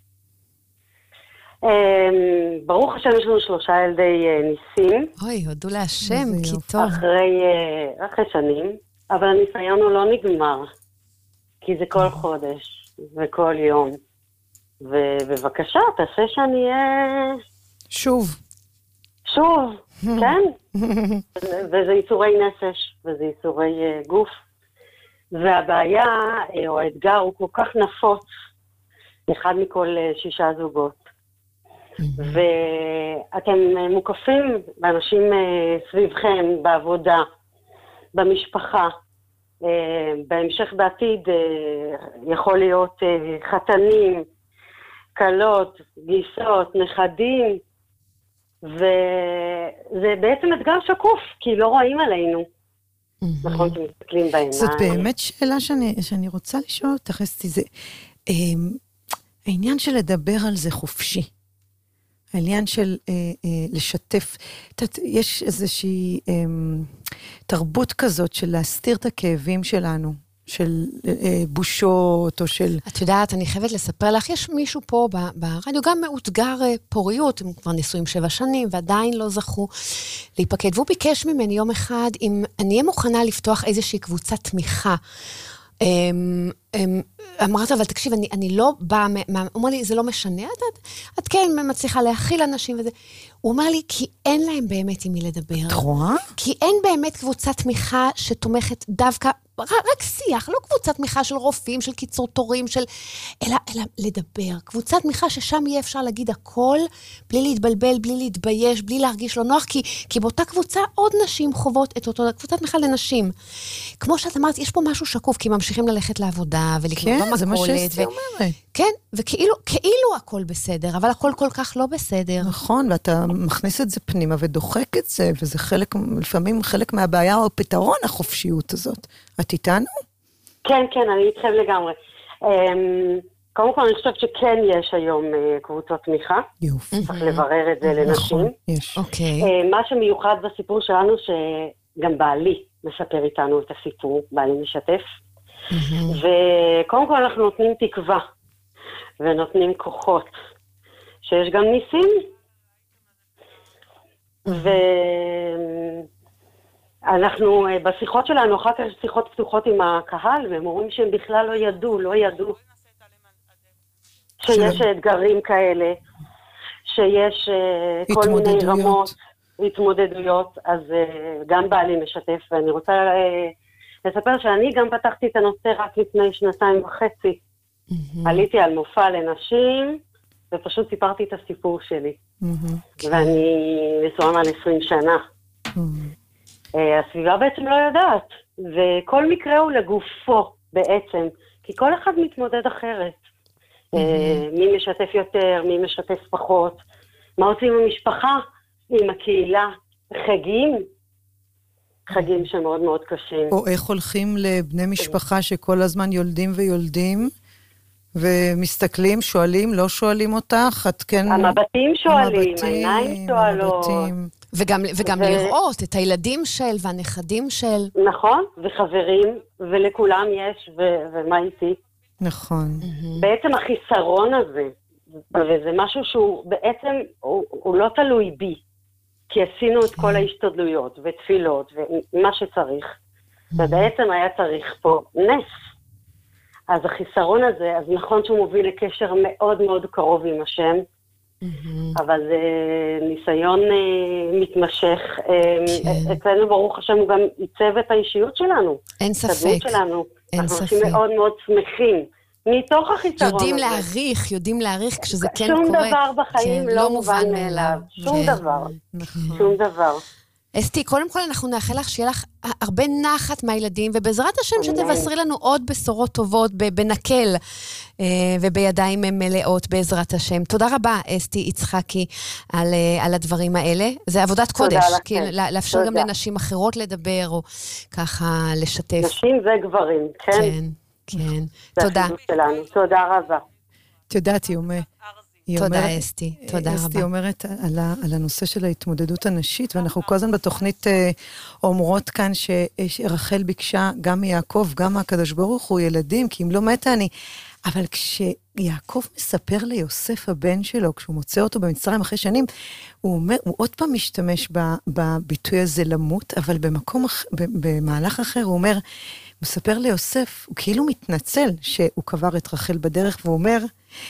ברוך השם, יש לנו שלושה ילדי ניסים. אוי, הודו להשם, כי טוב. אחרי, אחרי שנים, אבל הניסיון הוא לא נגמר, כי זה כל חודש וכל יום. ובבקשה, תעשה שאני אהיה... שוב. שוב, כן? וזה ייסורי נפש, וזה ייסורי גוף. והבעיה, או האתגר, הוא כל כך נפוץ, אחד מכל שישה זוגות. ואתם מוקפים באנשים סביבכם, בעבודה, במשפחה, בהמשך בעתיד יכול להיות חתנים, קלות, גיסות, נכדים, וזה בעצם אתגר שקוף, כי לא רואים עלינו. נכון, שמסתכלים בעיניים. זאת באמת שאלה שאני, שאני רוצה לשאול אותך, אסתי, זה העניין של לדבר על זה חופשי. העניין של אה, אה, לשתף, תת, יש איזושהי אה, תרבות כזאת של להסתיר את הכאבים שלנו, של אה, בושות או של... את יודעת, אני חייבת לספר לך, יש מישהו פה ברדיו, גם מאותגר פוריות, הם כבר נשואים שבע שנים, ועדיין לא זכו להיפקד, והוא ביקש ממני יום אחד, אם אני אהיה מוכנה לפתוח איזושהי קבוצת תמיכה, אמרת, אבל תקשיב, אני, אני לא באה, הוא אומר לי, זה לא משנה, את, את כן מצליחה להכיל אנשים וזה. הוא אומר לי, כי אין להם באמת עם מי לדבר. את רואה? כי אין באמת קבוצת תמיכה שתומכת דווקא, רק, רק שיח, לא קבוצת תמיכה של רופאים, של קיצור תורים, של, אלא, אלא לדבר. קבוצת תמיכה ששם יהיה אפשר להגיד הכל, בלי להתבלבל, בלי להתבייש, בלי להרגיש לא נוח, כי, כי באותה קבוצה עוד נשים חוות את אותו, קבוצת תמיכה לנשים. כמו שאת אמרת, יש פה משהו שקוף, כי ממשיכים ללכת לעבודה, ולקנות כן, במקולת. זה מה שאסתי אומרת. כן, וכאילו, כאילו הכל בסדר, אבל הכל כל כך לא בסדר. נכון, ואתה מכניס את זה פנימה ודוחק את זה, וזה חלק, לפעמים חלק מהבעיה או הפתרון, החופשיות הזאת. את איתנו? כן, כן, אני איתכם לגמרי. קודם כל, אני חושבת שכן יש היום קבוצות תמיכה. יופי. צריך לברר את זה לנשים. נכון, יש. אוקיי. מה שמיוחד בסיפור שלנו, שגם בעלי מספר איתנו את הסיפור, בעלי משתף. וקודם כל אנחנו נותנים תקווה, ונותנים כוחות, שיש גם ניסים. ואנחנו, בשיחות שלנו, אחר כך שיחות פתוחות עם הקהל, והם אומרים שהם בכלל לא ידעו, לא ידעו, שיש אתגרים כאלה, שיש כל מיני רמות, התמודדויות, אז גם בעלי משתף, ואני רוצה לספר שאני גם פתחתי את הנושא רק לפני שנתיים וחצי. עליתי על מופע לנשים, ופשוט סיפרתי את הסיפור שלי. ואני נשואה מעל עשרים שנה. הסביבה בעצם לא יודעת, וכל מקרה הוא לגופו בעצם, כי כל אחד מתמודד אחרת. מי משתף יותר, מי משתף פחות, מה עושים עם המשפחה, עם הקהילה, חגים, חגים שמאוד מאוד קשים. או איך הולכים לבני משפחה שכל הזמן יולדים ויולדים, ומסתכלים, שואלים, לא שואלים אותך, את כן... המבטים שואלים, העיניים שואלות. וגם, וגם ו... לראות את הילדים של והנכדים של. נכון, וחברים, ולכולם יש, ו... ומה איתי. נכון. בעצם החיסרון הזה, וזה משהו שהוא בעצם, הוא, הוא לא תלוי בי, כי עשינו את כל ההשתדלויות ותפילות ומה שצריך, ובעצם היה צריך פה נס. אז החיסרון הזה, אז נכון שהוא מוביל לקשר מאוד מאוד קרוב עם השם, אבל זה ניסיון מתמשך. אצלנו ברוך השם הוא גם ייצב את האישיות שלנו. אין ספק. אנחנו עושים מאוד מאוד שמחים. מתוך החיסרון הזה. יודעים להעריך, יודעים להעריך כשזה כן קורה. שום דבר בחיים לא מובן מאליו. שום דבר. שום דבר. אסתי, קודם כל אנחנו נאחל לך שיהיה לך הרבה נחת מהילדים, ובעזרת השם שתבשרי לנו עוד בשורות טובות בנקל ובידיים מלאות בעזרת השם. תודה רבה, אסתי יצחקי, על, על הדברים האלה. זה עבודת קודש, כי לאפשר גם לנשים אחרות לדבר, או ככה לשתף. נשים וגברים, כן? כן, כן. תודה. תודה רבה. תודה, תיומה. תודה אסתי, תודה רבה. אסתי אומרת על, על הנושא של ההתמודדות הנשית, ואנחנו כל הזמן בתוכנית אומרות כאן שרחל ביקשה גם מיעקב, גם מהקדוש ברוך הוא ילדים, כי אם לא מתה אני, אבל כשיעקב מספר ליוסף הבן שלו, כשהוא מוצא אותו במצרים אחרי שנים, הוא אומר, הוא עוד פעם משתמש בביטוי הזה למות, אבל במקום, במהלך אחר הוא אומר, הוא מספר ליוסף, הוא כאילו מתנצל שהוא קבר את רחל בדרך, והוא אומר,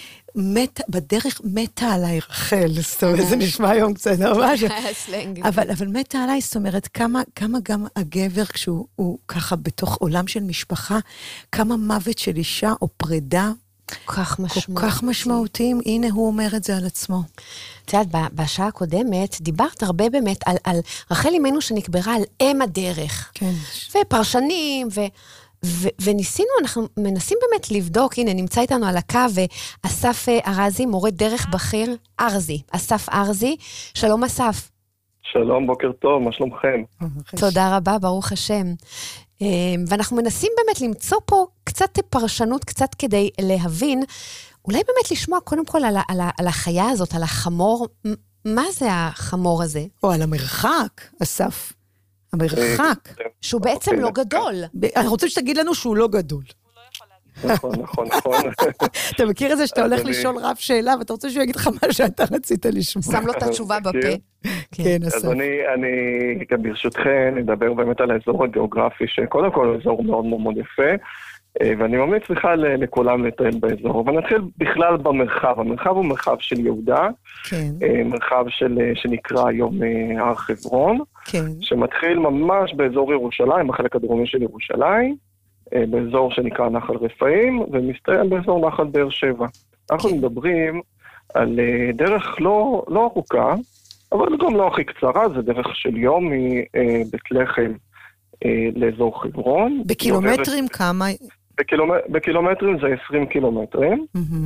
מת, בדרך מתה עליי רחל, זאת אומרת, זה נשמע היום קצת ממש, אבל, אבל מתה עליי, זאת אומרת, כמה, כמה גם הגבר, כשהוא ככה בתוך עולם של משפחה, כמה מוות של אישה או פרידה, כל כך משמעותי. כל כך משמעותיים, הנה הוא אומר את זה על עצמו. את יודעת, בשעה הקודמת, דיברת הרבה באמת על, על רחל אמנו שנקברה על אם הדרך. כן. ופרשנים, ו... ו- וניסינו, אנחנו מנסים באמת לבדוק, הנה נמצא איתנו על הקו, ואסף ארזי, מורה דרך בכיר, ארזי, אסף ארזי, שלום אסף. שלום, בוקר טוב, מה שלומכם? תודה רבה, ברוך השם. ואנחנו מנסים באמת למצוא פה קצת פרשנות, קצת כדי להבין, אולי באמת לשמוע קודם כל על, על, על החיה הזאת, על החמור, מה זה החמור הזה? או על המרחק, אסף. המרחק. שהוא בעצם לא גדול. אני רוצה שתגיד לנו שהוא לא גדול. נכון, נכון, נכון. אתה מכיר את זה שאתה הולך לשאול רב שאלה, ואתה רוצה שהוא יגיד לך מה שאתה רצית לשמוע. שם לו את התשובה בפה. כן, אסף. אז אני, גם ברשותכם, נדבר באמת על האזור הגיאוגרפי, שקודם כל הוא אזור מאוד מאוד יפה, ואני ממליץ בכלל לכולם לטייל באזור. אבל נתחיל בכלל במרחב. המרחב הוא מרחב של יהודה, מרחב שנקרא היום הר חברון, שמתחיל ממש באזור ירושלים, החלק הדרומי של ירושלים, באזור שנקרא נחל רפאים, ומסתיים באזור נחל באר שבע. אנחנו מדברים על דרך לא, לא ארוכה, אבל גם לא הכי קצרה, זה דרך של יום מבית לחם לאזור חברון. בקילומטרים עוברת... כמה? בקילומ... בקילומטרים זה עשרים קילומטרים.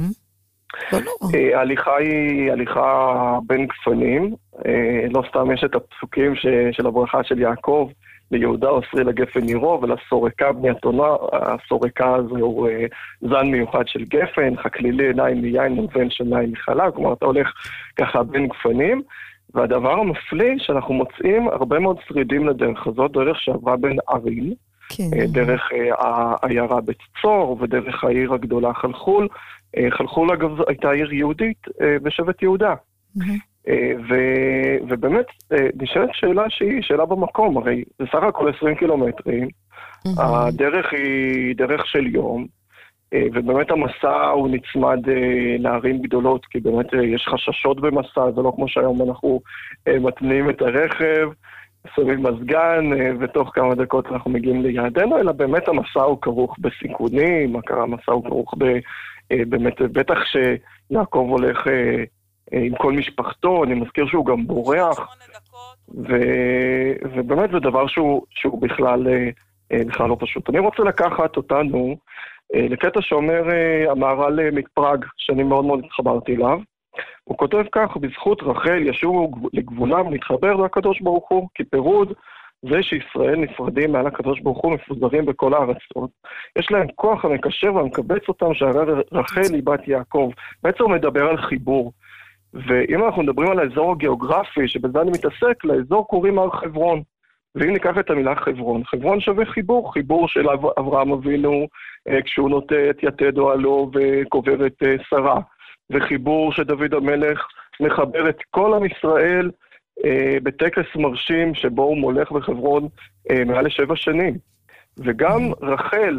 ההליכה היא הליכה בין גפנים, לא סתם יש את הפסוקים ש... של הברכה של יעקב, ליהודה אוסרי לגפן עירו, ולסורקה בני התונה, הסורקה הזה הוא זן מיוחד של גפן, חכלילי עיניים מיין ובן שניים מחלב, כלומר אתה הולך ככה בין גפנים, והדבר המפליא שאנחנו מוצאים הרבה מאוד שרידים לדרך הזאת, דרך שעברה בין ערים, כן. דרך העיירה בית צור ודרך העיר הגדולה חלחול. חלחול אגב הייתה עיר יהודית בשבט יהודה. Mm-hmm. ו, ובאמת נשאלת שאלה שהיא שאלה במקום, הרי זה סך הכל עשרים קילומטרים, mm-hmm. הדרך היא דרך של יום, ובאמת המסע הוא נצמד לערים גדולות, כי באמת יש חששות במסע, זה לא כמו שהיום אנחנו מתניעים את הרכב, סביב מזגן, ותוך כמה דקות אנחנו מגיעים ליעדנו, אלא באמת המסע הוא כרוך בסיכונים, המסע הוא כרוך ב, באמת, בטח שיעקב הולך עם כל משפחתו, אני מזכיר שהוא גם בורח, ו, ובאמת זה דבר שהוא, שהוא בכלל, בכלל לא פשוט. אני רוצה לקחת אותנו לקטע שאומר המהר"ל מפראג, שאני מאוד מאוד התחברתי אליו. הוא כותב כך, בזכות רחל ישובו לגבולם להתחבר לקדוש ברוך הוא, כי פירוד זה שישראל נפרדים מעל הקדוש ברוך הוא, מפוזרים בכל הארצות. יש להם כוח המקשר והמקבץ אותם, שהרי רחל היא בת יעקב. בעצם הוא מדבר על חיבור. ואם אנחנו מדברים על האזור הגיאוגרפי, שבזה אני מתעסק, לאזור קוראים הר חברון. ואם ניקח את המילה חברון, חברון שווה חיבור, חיבור של אברהם אבינו, כשהוא נוטה את יתד אוהלו וקובר את שרה, וחיבור שדוד המלך מחבר את כל עם ישראל בטקס מרשים שבו הוא מולך בחברון מעל לשבע שנים. וגם רחל,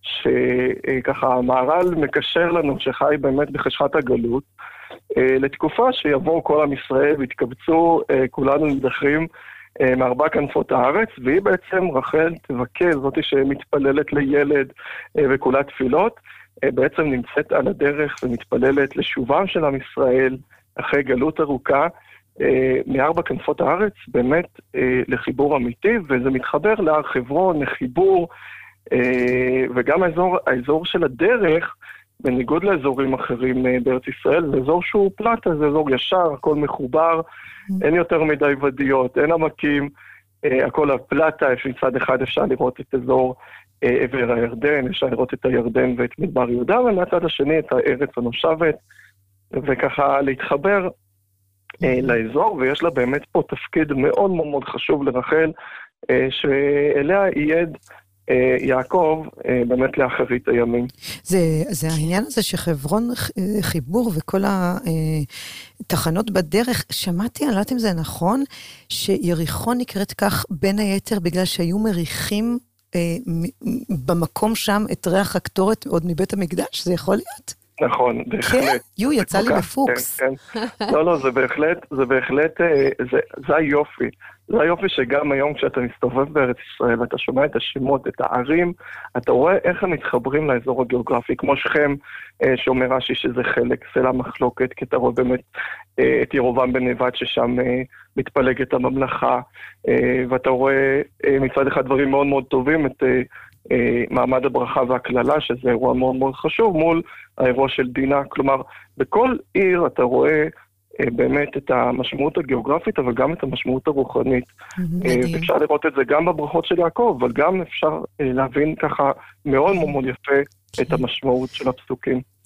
שככה המהר"ל מקשר לנו שחי באמת בחשכת הגלות, לתקופה שיבואו כל עם ישראל והתקבצו כולנו נדחים מארבע כנפות הארץ, והיא בעצם רחל תבכה, זאת שמתפללת לילד וכולה תפילות, בעצם נמצאת על הדרך ומתפללת לשובם של עם ישראל אחרי גלות ארוכה מארבע כנפות הארץ, באמת לחיבור אמיתי, וזה מתחבר להר חברון, לחיבור, וגם האזור, האזור של הדרך, בניגוד לאזורים אחרים בארץ ישראל, זה אזור שהוא פלטה, זה אזור ישר, הכל מחובר, אין יותר מדי ודיות, אין עמקים, הכל הפלטה, מצד אחד אפשר לראות את אזור עבר הירדן, אפשר לראות את הירדן ואת מדבר יהודה, ומהצד השני את הארץ הנושבת, וככה להתחבר לאזור, ויש לה באמת פה תפקיד מאוד מאוד חשוב לרחל, שאליה ייעד יעקב באמת לאחרית הימים. זה, זה העניין הזה שחברון חיבור וכל התחנות בדרך, שמעתי, אני לא יודעת אם זה נכון, שיריחון נקראת כך בין היתר בגלל שהיו מריחים במקום שם את ריח הקטורת עוד מבית המקדש, זה יכול להיות? נכון, בהחלט. כן? יו, יצא לי מפוקס. כן, כן. לא, לא, זה בהחלט, זה בהחלט, זה, זה היופי. זה היופי שגם היום כשאתה מסתובב בארץ ישראל, ואתה שומע את השמות, את הערים, אתה רואה איך הם מתחברים לאזור הגיאוגרפי, כמו שכם, שאומר רש"י שזה חלק, סלע מחלוקת, כי אתה רואה באמת את ירובעם בן נבט, ששם מתפלגת הממלכה, ואתה רואה מצד אחד דברים מאוד מאוד טובים, את מעמד הברכה והכללה, שזה אירוע מאוד מאוד חשוב, מול האירוע של דינה. כלומר, בכל עיר אתה רואה באמת את המשמעות הגיאוגרפית, אבל גם את המשמעות הרוחנית. אפשר לראות את זה גם בברכות של יעקב, אבל גם אפשר להבין ככה מאוד מאוד יפה את המשמעות של הפסוקים.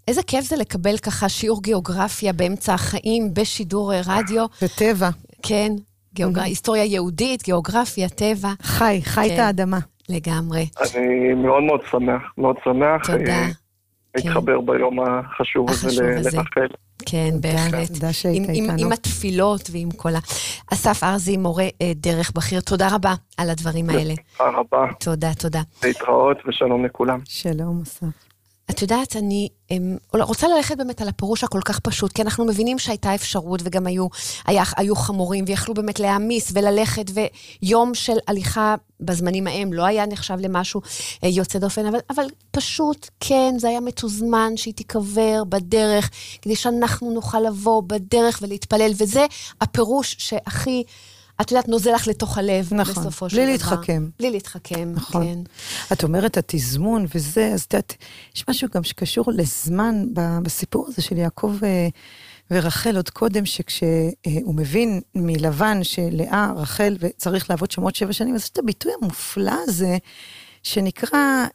איזה כיף זה לקבל ככה שיעור גיאוגרפיה באמצע החיים, בשידור רדיו. וטבע. כן, גיאוגר... היסטוריה יהודית, גיאוגרפיה, טבע. חי, חי כן. את האדמה. לגמרי. אני מאוד מאוד שמח, מאוד שמח. תודה. להתחבר כן. ביום החשוב, החשוב הזה לרחל. כן, בהחלט. תודה שהיית עם, איתנו. עם, עם התפילות ועם כל ה... אסף ארזי, מורה דרך בכיר, תודה רבה על הדברים האלה. תודה רבה. תודה, תודה. להתראות ושלום לכולם. שלום, אסף. את יודעת, אני הם, רוצה ללכת באמת על הפירוש הכל כך פשוט, כי אנחנו מבינים שהייתה אפשרות, וגם היו, היה, היו חמורים, ויכלו באמת להעמיס וללכת, ויום של הליכה בזמנים ההם לא היה נחשב למשהו אה, יוצא דופן, אבל, אבל פשוט, כן, זה היה מתוזמן שהיא תיקבר בדרך, כדי שאנחנו נוכל לבוא בדרך ולהתפלל, וזה הפירוש שהכי... את יודעת, נוזל לך לתוך הלב, נכון, בסופו של בלי דבר. להתחכם. בלי להתחכם, נכון. כן. את אומרת, התזמון וזה, אז את יודעת, יש משהו גם שקשור לזמן בסיפור הזה של יעקב ורחל עוד קודם, שכשהוא מבין מלבן שלאה, רחל, וצריך לעבוד שם עוד שבע שנים, אז יש את הביטוי המופלא הזה, שנקרא...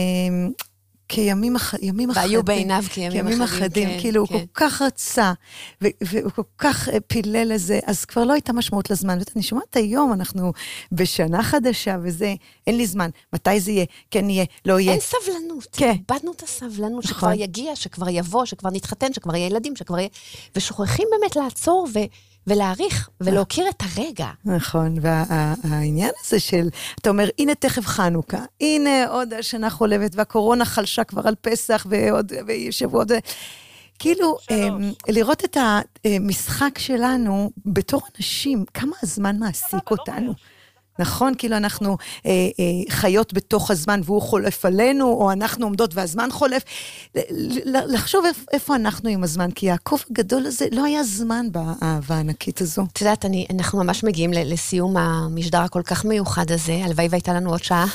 כימים אחדים. והיו בעיניו כימים אחדים, כן. כאילו, הוא כל כך רצה, והוא כל כך פילל לזה, אז כבר לא הייתה משמעות לזמן. ואני שומעת היום, אנחנו בשנה חדשה, וזה, אין לי זמן. מתי זה יהיה? כן יהיה, לא יהיה. אין סבלנות. איבדנו את הסבלנות, שכבר יגיע, שכבר יבוא, שכבר נתחתן, שכבר יהיה ילדים, שכבר יהיה... ושוכחים באמת לעצור ו... ולהעריך, ולהוקיר את הרגע. נכון, והעניין הזה של, אתה אומר, הנה תכף חנוכה, הנה עוד השנה חולבת, והקורונה חלשה כבר על פסח, ועוד שבוע, כאילו, לראות את המשחק שלנו, בתור אנשים, כמה הזמן מעסיק אותנו. נכון? כאילו אנחנו אה, אה, חיות בתוך הזמן והוא חולף עלינו, או אנחנו עומדות והזמן חולף. לחשוב איפה, איפה אנחנו עם הזמן, כי יעקב הגדול הזה לא היה זמן באהבה הענקית הזו. את יודעת, אני, אנחנו ממש מגיעים לסיום המשדר הכל כך מיוחד הזה, הלוואי והייתה לנו עוד שעה.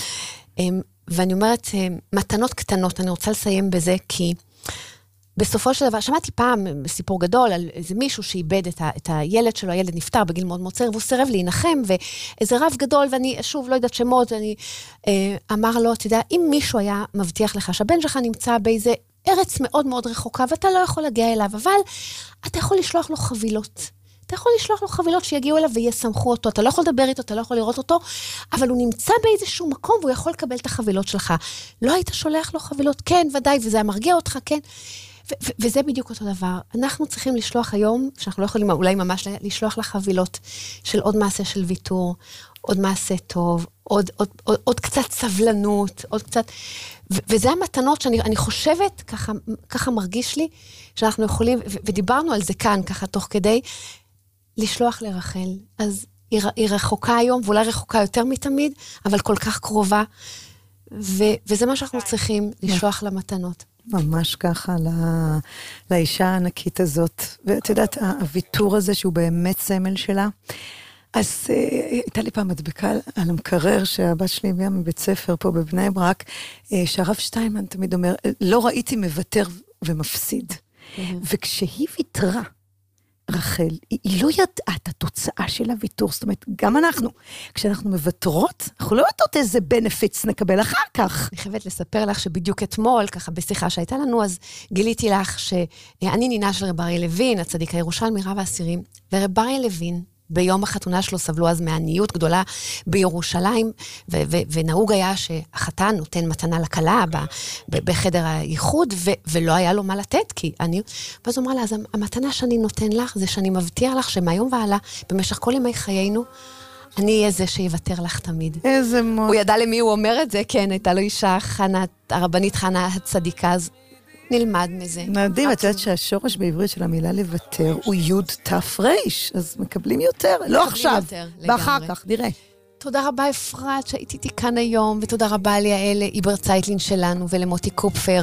ואני אומרת, מתנות קטנות, אני רוצה לסיים בזה, כי... בסופו של דבר, שמעתי פעם סיפור גדול על איזה מישהו שאיבד את, ה, את הילד שלו, הילד נפטר בגיל מאוד מאוד צעיר, והוא סירב להינחם, ואיזה רב גדול, ואני שוב לא יודעת שמות, ואני אה, אמר לו, אתה יודע, אם מישהו היה מבטיח לך שהבן שלך נמצא באיזה ארץ מאוד מאוד רחוקה, ואתה לא יכול להגיע אליו, אבל אתה יכול לשלוח לו חבילות. אתה יכול לשלוח לו חבילות שיגיעו אליו ויסמכו אותו, אתה לא יכול לדבר איתו, אתה לא יכול לראות אותו, אבל הוא נמצא באיזשהו מקום, והוא יכול לקבל את החבילות שלך. לא היית שולח לו חבילות? כן, ודאי, וזה היה מרגיע אותך, כן. וזה בדיוק אותו דבר. אנחנו צריכים לשלוח היום, שאנחנו לא יכולים אולי ממש לשלוח לחבילות של עוד מעשה של ויתור, עוד מעשה טוב, עוד, עוד, עוד, עוד קצת סבלנות, עוד קצת... וזה המתנות שאני אני חושבת, ככה, ככה מרגיש לי, שאנחנו יכולים, ודיברנו על זה כאן, ככה תוך כדי, לשלוח לרחל. אז היא, היא רחוקה היום, ואולי רחוקה יותר מתמיד, אבל כל כך קרובה, ו, וזה מה שאנחנו צריכים, לשלוח למתנות. ממש ככה, לא, לאישה הענקית הזאת. ואת יודעת, הוויתור הזה שהוא באמת סמל שלה, אז uh, הייתה לי פעם מדבקה על המקרר שהבת שלי הביאה מבית ספר פה בבני ברק, uh, שהרב שטיינמן תמיד אומר, לא ראיתי מוותר ומפסיד. Mm-hmm. וכשהיא ויתרה, רחל, היא, היא לא ידעה את התוצאה של הוויתור, זאת אומרת, גם אנחנו, כשאנחנו מוותרות, אנחנו לא יודעות איזה בנפיץ נקבל אחר כך. אני חייבת לספר לך שבדיוק אתמול, ככה בשיחה שהייתה לנו, אז גיליתי לך שאני נינה של רב אריה לוין, הצדיק הירושלמי רב האסירים, ורב אריה לוין, ביום החתונה שלו סבלו אז מעניות גדולה בירושלים, ו- ו- ונהוג היה שהחתן נותן מתנה לכלה ב- ב- בחדר הייחוד, ו- ולא היה לו מה לתת, כי אני... ואז הוא אמר לה, אז המתנה שאני נותן לך, זה שאני מבטיח לך שמהיום והלאה, במשך כל ימי חיינו, אני אהיה זה שיוותר לך תמיד. איזה מות. הוא ידע למי הוא אומר את זה, כן, הייתה לו אישה חנה, הרבנית חנה הצדיקה, אז נלמד מזה. מדהים, את יודעת שהשורש בעברית של המילה לוותר הוא יוד תף ריש, אז מקבלים יותר, לא עכשיו, ואחר כך, נראה. תודה רבה אפרת שהייתי איתי כאן היום, ותודה רבה ליעל איבר צייטלין שלנו ולמוטי קופפר.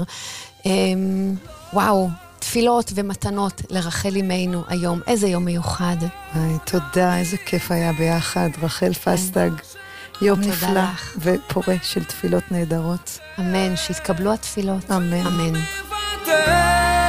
וואו, תפילות ומתנות לרחל אימנו היום, איזה יום מיוחד. היי, תודה, איזה כיף היה ביחד, רחל פסטג. יום נפלא ופורה של תפילות נהדרות. אמן, שיתקבלו התפילות. אמן. אמן.